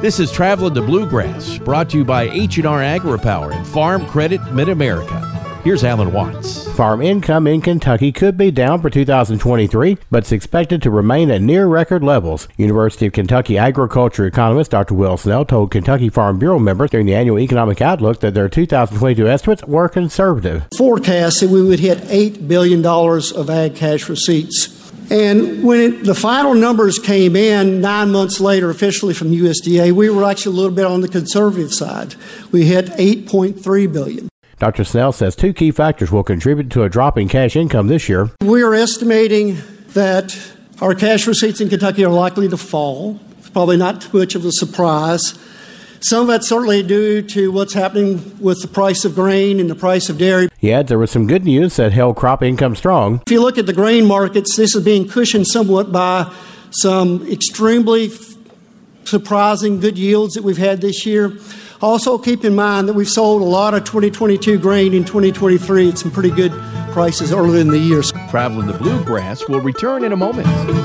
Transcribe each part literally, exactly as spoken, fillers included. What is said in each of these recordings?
This is Traveling the Bluegrass, brought to you by H and R AgriPower and Farm Credit Mid-America. Here's Alan Watts. Farm income in Kentucky could be down for two thousand twenty-three, but it's expected to remain at near record levels. University of Kentucky agriculture economist Doctor Will Snell told Kentucky Farm Bureau members during the annual economic outlook that their two thousand twenty-two estimates were conservative. Forecast that we would hit eight billion dollars of ag cash receipts. And when it, the final numbers came in nine months later, officially from U S D A, we were actually a little bit on the conservative side. We hit eight point three billion dollars. Doctor Snell says two key factors will contribute to a drop in cash income this year. We are estimating that our cash receipts in Kentucky are likely to fall. It's probably not too much of a surprise. Some of that's certainly due to what's happening with the price of grain and the price of dairy. He adds there was some good news that held crop income strong. If you look at the grain markets, this is being cushioned somewhat by some extremely surprising good yields that we've had this year. Also, keep in mind that we've sold a lot of twenty twenty-two grain in twenty twenty-three at some pretty good prices earlier in the year. Traveling the Bluegrass will return in a moment.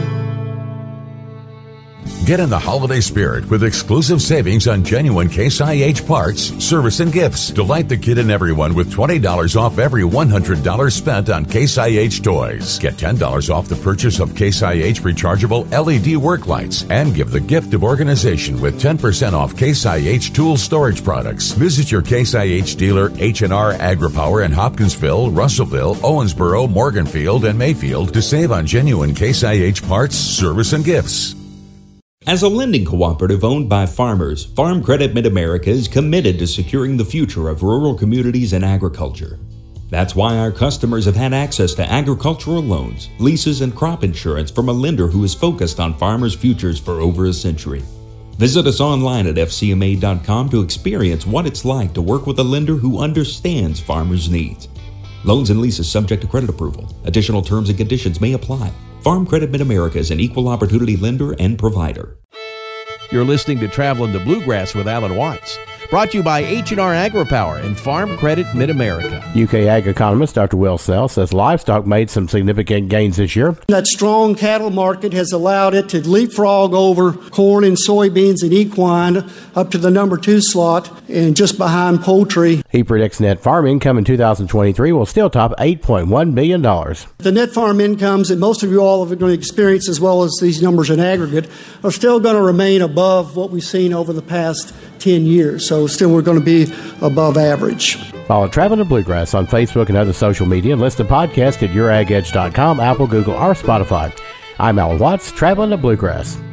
Get in the holiday spirit with exclusive savings on genuine Case I H parts, service, and gifts. Delight the kid and everyone with twenty dollars off every one hundred dollars spent on Case I H toys. Get ten dollars off the purchase of Case I H rechargeable L E D work lights and give the gift of organization with ten percent off Case I H tool storage products. Visit your Case I H dealer H and R AgriPower in Hopkinsville, Russellville, Owensboro, Morganfield, and Mayfield to save on genuine Case I H parts, service, and gifts. As a lending cooperative owned by farmers, Farm Credit Mid-America is committed to securing the future of rural communities and agriculture. That's why our customers have had access to agricultural loans, leases, and crop insurance from a lender who is focused on farmers' futures for over a century. Visit us online at f c m a dot com to experience what it's like to work with a lender who understands farmers' needs. Loans and leases subject to credit approval. Additional terms and conditions may apply. Farm Credit Mid-America is an equal opportunity lender and provider. You're listening to Traveling the Bluegrass with Alan Watts, brought to you by H and R AgriPower and Farm Credit Mid-America. U K ag economist Doctor Will Snell says livestock made some significant gains this year. That strong cattle market has allowed it to leapfrog over corn and soybeans and equine up to the number two slot and just behind poultry. He predicts net farm income in two thousand twenty-three will still top eight point one billion dollars. The net farm incomes that most of you all are going to experience, as well as these numbers in aggregate, are still going to remain above what we've seen over the past ten years. So still we're going to be above average. Follow Traveling the Bluegrass on Facebook and other social media and listen to podcasts at your ag edge dot com, Apple, Google, or Spotify. I'm Alan Watts, Traveling the Bluegrass.